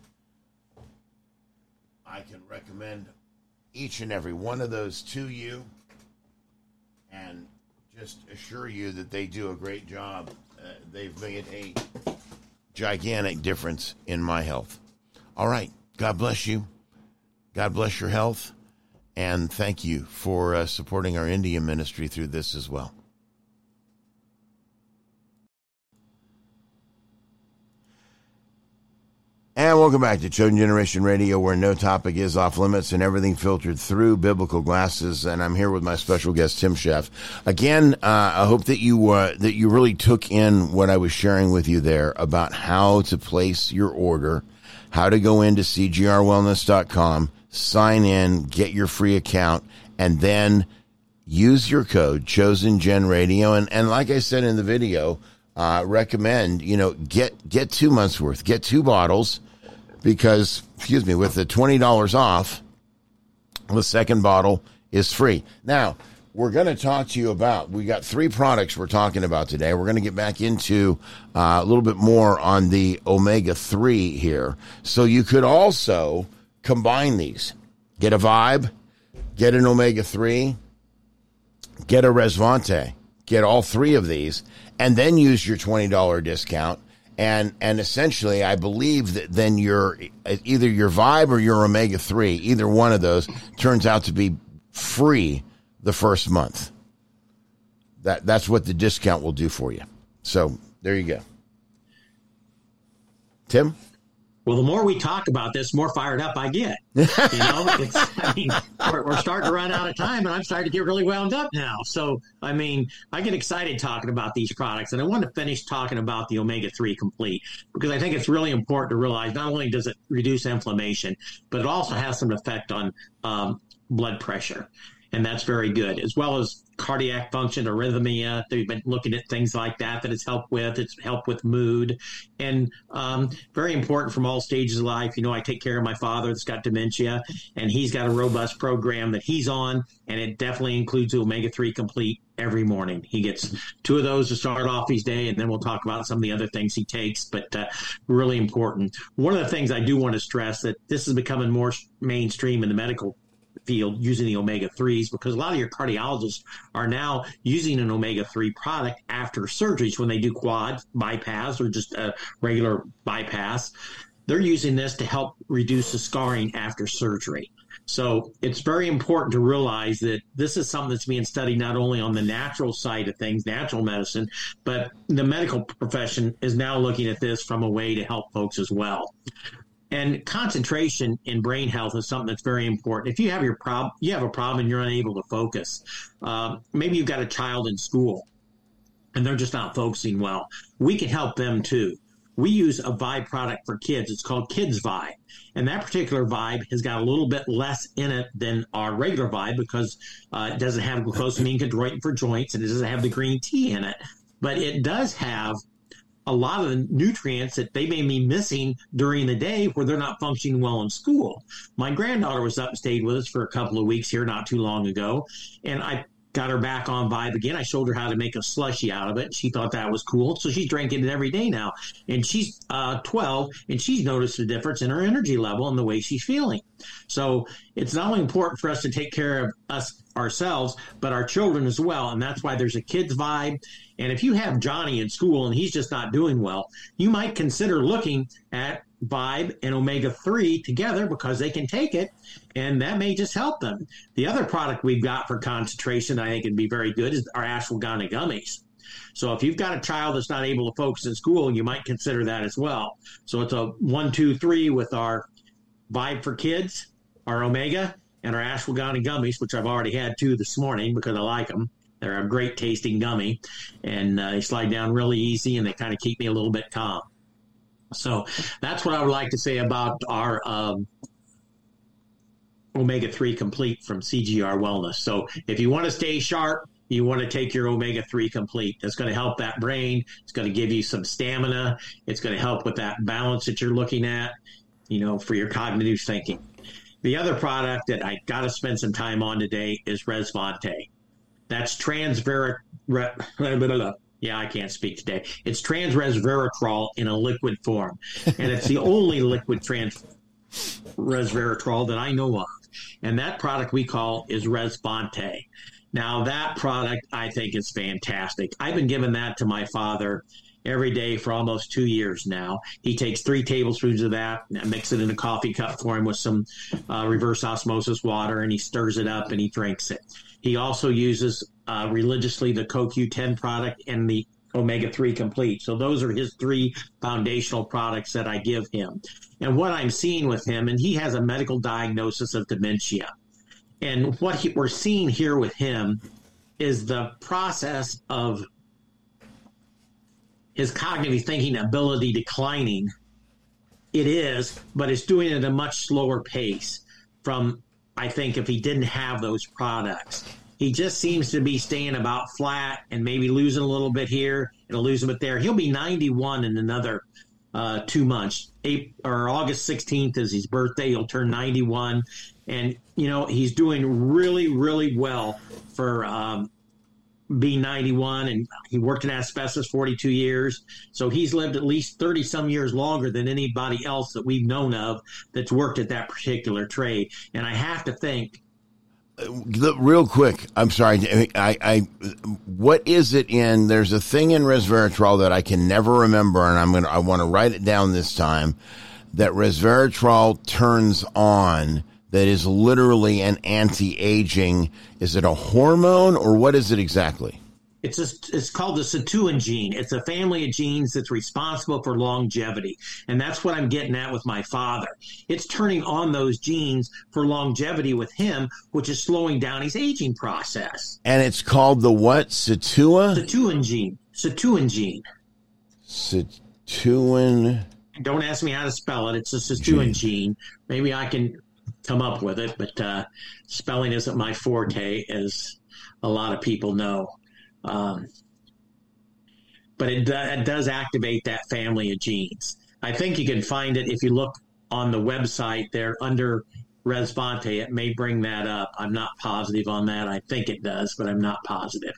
S1: I can recommend each and every one of those to you and just assure you that they do a great job. Uh, they've made a gigantic difference in my health. All right. God bless you. God bless your health. And thank you for uh, supporting our India ministry through this as well. And welcome back to Chosen Generation Radio, where no topic is off limits and everything filtered through biblical glasses. And I'm here with my special guest, Tim Sheff. Again, uh, I hope that you uh, that you really took in what I was sharing with you there about how to place your order, how to go into C G R wellness dot com, sign in, get your free account, and then use your code ChosenGenRadio. And, and like I said in the video, uh, recommend, you know, get get two months worth, get two bottles. Because, excuse me, with the twenty dollars off, the second bottle is free. Now, we're going to talk to you about, we got three products we're talking about today. We're going to get back into uh, a little bit more on the omega three here. So you could also combine these. Get a Vibe, get an omega three, get a Resvante, get all three of these, and then use your twenty dollars discount. And and essentially, I believe that then your either your Vibe or your omega three, either one of those, turns out to be free the first month. That that's what the discount will do for you. So there you go. Tim?
S9: Well, the more we talk about this, the more fired up I get. You know, it's, I mean, we're, we're starting to run out of time, and I'm starting to get really wound up now. So, I mean, I get excited talking about these products, and I want to finish talking about the omega three Complete, because I think it's really important to realize not only does it reduce inflammation, but it also has some effect on um, blood pressure. And that's very good, as well as cardiac function, arrhythmia. They've been looking at things like that that it's helped with. It's helped with mood, and um, very important from all stages of life. You know, I take care of my father that's got dementia, and he's got a robust program that he's on, and it definitely includes omega three Complete every morning. He gets two of those to start off his day, and then we'll talk about some of the other things he takes, but uh, really important. One of the things I do want to stress that this is becoming more mainstream in the medical field using the omega threes, because a lot of your cardiologists are now using an omega three product after surgeries when they do quad bypass or just a regular bypass. They're using this to help reduce the scarring after surgery. So it's very important to realize that this is something that's being studied not only on the natural side of things, natural medicine, but the medical profession is now looking at this from a way to help folks as well. And concentration in brain health is something that's very important. If you have your prob- you have a problem and you're unable to focus, uh, maybe you've got a child in school and they're just not focusing well, we can help them too. we use a Vibe product for kids. It's called Kids Vibe. And that particular Vibe has got a little bit less in it than our regular Vibe because uh, it doesn't have glucosamine chondroitin for joints, and it doesn't have the green tea in it. But it does have a lot of the nutrients that they may be missing during the day where they're not functioning well in school. My granddaughter was up and stayed with us for a couple of weeks here not too long ago, and I got her back on Vibe again. I showed her how to make a slushy out of it. She thought that was cool, so she's drinking it every day now. And she's uh, twelve, and she's noticed a difference in her energy level and the way she's feeling. So it's not only important for us to take care of us ourselves, but our children as well. And that's why there's a Kids Vibe. And if you have Johnny in school and he's just not doing well, you might consider looking at Vibe and omega three together because they can take it, and that may just help them. The other product we've got for concentration I think would be very good is our ashwagandha gummies. So if you've got a child that's not able to focus in school, you might consider that as well. So it's a one, two, three with our Vibe for kids, our omega, and our ashwagandha gummies, which I've already had two this morning because I like them. They're a great tasting gummy, and uh, they slide down really easy, and they kind of keep me a little bit calm. So that's what I would like to say about our um, omega three Complete from C G R Wellness. So if you want to stay sharp, you want to take your omega three Complete. That's going to help that brain. It's going to give you some stamina. It's going to help with that balance that you're looking at, you know, for your cognitive thinking. The other product that I got to spend some time on today is Resvante. That's transvera. Re, blah, blah, blah. Yeah, I can't speak today. It's trans-resveratrol in a liquid form, and it's the only liquid trans-resveratrol that I know of. And that product we call is Resvante. Now, that product I think is fantastic. I've been giving that to my father every day for almost two years now. He takes three tablespoons of that, and mix it in a coffee cup for him with some uh, reverse osmosis water, and he stirs it up and he drinks it. He also uses uh, religiously the C O Q ten product and the omega three Complete. So those are his three foundational products that I give him. And what I'm seeing with him, and he has a medical diagnosis of dementia. And what he, we're seeing here with him is the process of his cognitive thinking ability declining. It is, but it's doing it at a much slower pace from, I think, if he didn't have those products. He just seems to be staying about flat and maybe losing a little bit here and a losing a bit there. He'll be ninety-one in another uh, two months. April, or August sixteenth is his birthday. He'll turn ninety-one. And, you know, he's doing really, really well for um, being ninety-one. And he worked in asbestos forty-two years. So he's lived at least thirty-some years longer than anybody else that we've known of that's worked at that particular trade. And I have to think,
S1: real quick, I'm sorry. I, I, what is it in? There's a thing in resveratrol that I can never remember, and I'm gonna. I want to write it down this time. That resveratrol turns on. That is literally an anti-aging. Is it a hormone, or what is it exactly?
S9: It's a, it's called the sirtuin gene. It's a family of genes that's responsible for longevity. And that's what I'm getting at with my father. It's turning on those genes for longevity with him, which is slowing down his aging process.
S1: And it's called the what? Situa?
S9: Sirtuin gene. Sirtuin gene.
S1: Sirtuin.
S9: Don't ask me how to spell it. It's a sirtuin gene. Maybe I can come up with it, but uh, spelling isn't my forte, as a lot of people know. Um, but it, do, it does activate that family of genes. I think you can find it if you look on the website there under Resvante. It may bring that up. I'm not positive on that. I think it does, but I'm not positive.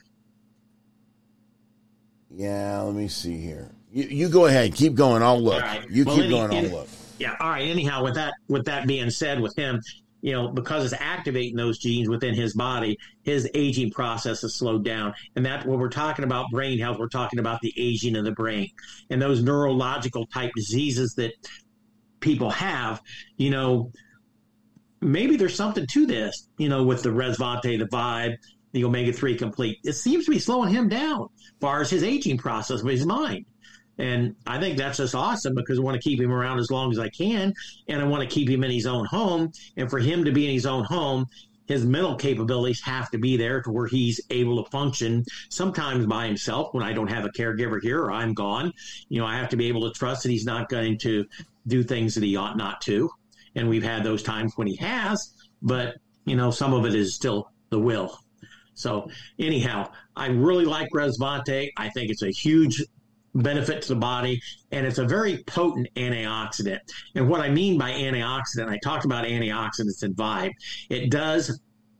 S1: Yeah, let me see here. You, you go ahead. Keep going. I'll look.
S9: Right.
S1: You
S9: well,
S1: keep
S9: any,
S1: going. I'll
S9: any,
S1: look.
S9: Yeah. All right. Anyhow, with that, with that being said, with him, you know, because it's activating those genes within his body, his aging process has slowed down. And that when we're talking about brain health, we're talking about the aging of the brain and those neurological type diseases that people have. You know, maybe there's something to this, you know, with the Resvante, the Vibe, the omega three Complete. It seems to be slowing him down as far as his aging process of his mind. And I think that's just awesome because I want to keep him around as long as I can, and I want to keep him in his own home. And for him to be in his own home, his mental capabilities have to be there to where he's able to function sometimes by himself when I don't have a caregiver here or I'm gone. You know, I have to be able to trust that he's not going to do things that he ought not to. And we've had those times when he has, but, you know, some of it is still the will. So anyhow, I really like Resvante. I think it's a huge benefit to the body, and it's a very potent antioxidant. And what I mean by antioxidant, I talked about antioxidants in Vibe. It does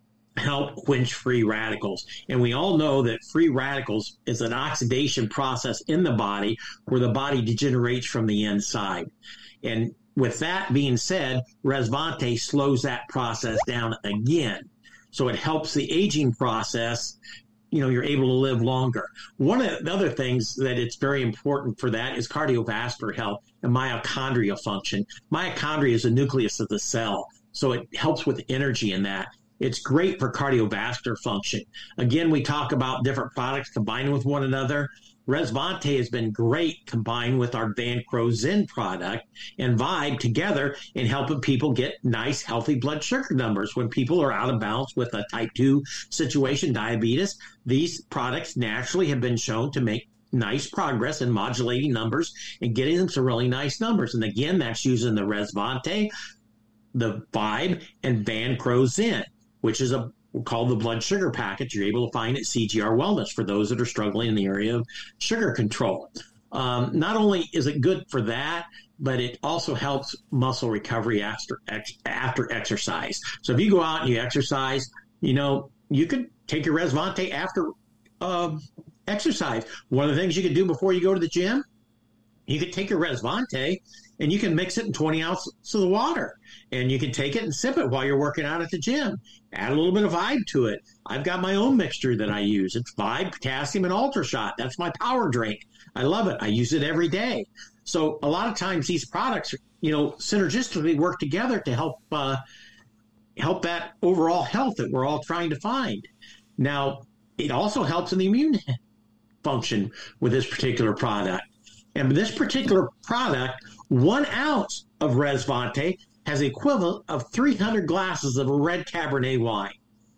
S9: help quench free radicals. And we all know that free radicals is an oxidation process in the body where the body degenerates from the inside. And with that being said, Resvante slows that process down again. So it helps the aging process. You know, you're able to live longer. One of the other things that it's very important for that is cardiovascular health and mitochondrial function. Mitochondria is the nucleus of the cell, so it helps with energy in that. It's great for cardiovascular function. Again, we talk about different products combining with one another. Resvante has been great combined with our Vancro product and Vibe together in helping people get nice, healthy blood sugar numbers. When people are out of balance with a type two situation, diabetes, these products naturally have been shown to make nice progress in modulating numbers and getting them some really nice numbers. And again, that's using the Resvante, the Vibe, and Vancro, which is a called the blood sugar package. You're able to find at C G R Wellness for those that are struggling in the area of sugar control. Um, not only is it good for that, but it also helps muscle recovery after after exercise. So if you go out and you exercise, you know, you could take your Resvante after um, exercise. One of the things you could do before you go to the gym, you could take your Resvante and you can mix it in twenty ounces of water. And you can take it and sip it while you're working out at the gym. Add a little bit of Vibe to it. I've got my own mixture that I use. It's Vibe, potassium, and Ultra Shot. That's my power drink. I love it. I use it every day. So a lot of times these products, you know, synergistically work together to help uh, help that overall health that we're all trying to find. Now, it also helps in the immune function with this particular product. And with this particular product, one ounce of Resvante has the equivalent of three hundred glasses of a red Cabernet wine.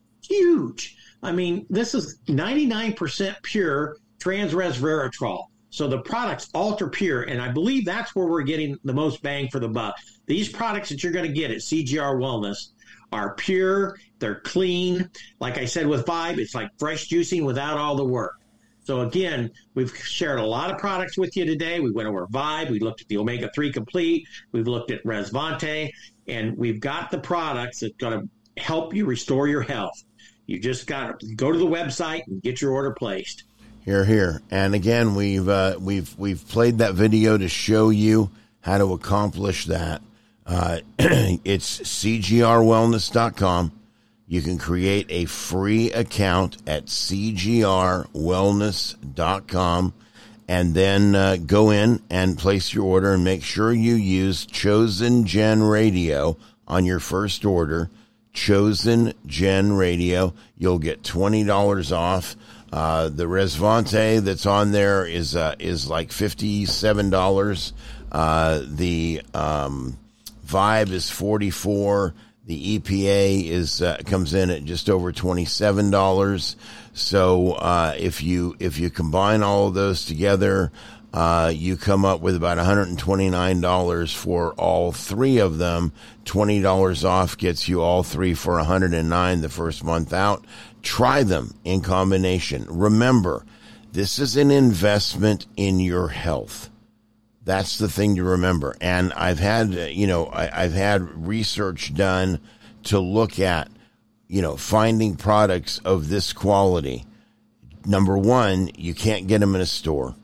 S9: Huge. I mean, this is ninety-nine percent pure trans-resveratrol. So the product's ultra pure, and I believe that's where we're getting the most bang for the buck. These products that you're going to get at C G R Wellness are pure, they're clean. Like I said with Vibe, it's like fresh juicing without all the work. So again, we've shared a lot of products with you today. We went over Vibe. We looked at the omega three Complete. We've looked at Resvante. And we've got the products that's going to help you restore your health. You just got to go to the website and get your order placed.
S1: Here, here. And again, we've uh, we've we've played that video to show you how to accomplish that. Uh, it's C G R wellness dot com. You can create a free account at C G R wellness dot com and then uh, go in and place your order and make sure you use Chosen Gen Radio on your first order. Chosen Gen Radio. You'll get twenty dollars off. Uh, the Resvante that's on there is uh, is like fifty-seven dollars. Uh, the um, Vibe is forty-four dollars. The E P A is uh, comes in at just over twenty-seven dollars. So uh, if you if you combine all of those together, uh, you come up with about one hundred twenty-nine dollars for all three of them. twenty dollars off gets you all three for one hundred nine dollars the first month out. Try them in combination. Remember, this is an investment in your health. That's the thing to remember. And I've had, you know, I, I've had research done to look at, you know, finding products of this quality. Number one, you can't get them in a store.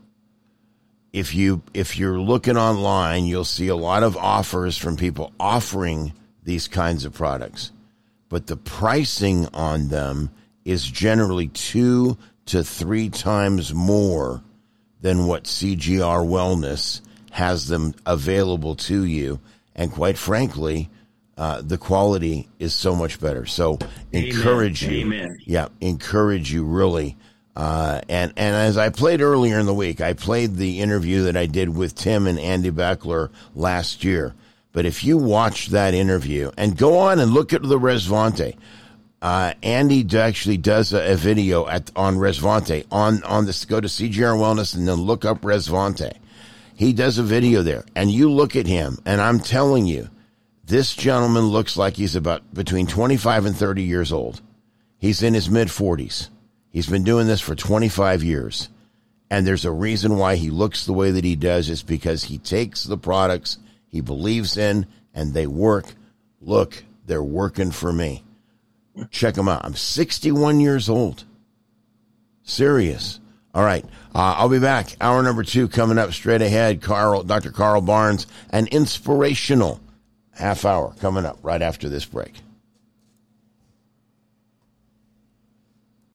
S1: If you, if you're looking online, you'll see a lot of offers from people offering these kinds of products, but the pricing on them is generally two to three times more than what C G R Wellness has them available to you. And quite frankly, uh, the quality is so much better. So encourage
S9: Amen.
S1: you.
S9: Amen.
S1: Yeah, encourage you really. Uh, and, and as I played earlier in the week, I played the interview that I did with Tim and Andy Beckler last year. But if you watch that interview and go on and look at the Resvante, Uh, Andy actually does a, a video at on Resvante on on this. Go to C G R Wellness and then look up Resvante. He does a video there, and you look at him, and I'm telling you, this gentleman looks like he's about between twenty-five and thirty years old. He's in his mid forties. He's been doing this for twenty-five years, and there's a reason why he looks the way that he does. It's because he takes the products he believes in, and they work. Look, they're working for me. Check them out. I'm sixty-one years old. Serious. All right. Uh, I'll be back. Hour number two coming up straight ahead. Carl, Doctor Carl Barnes, an inspirational half hour coming up right after this break.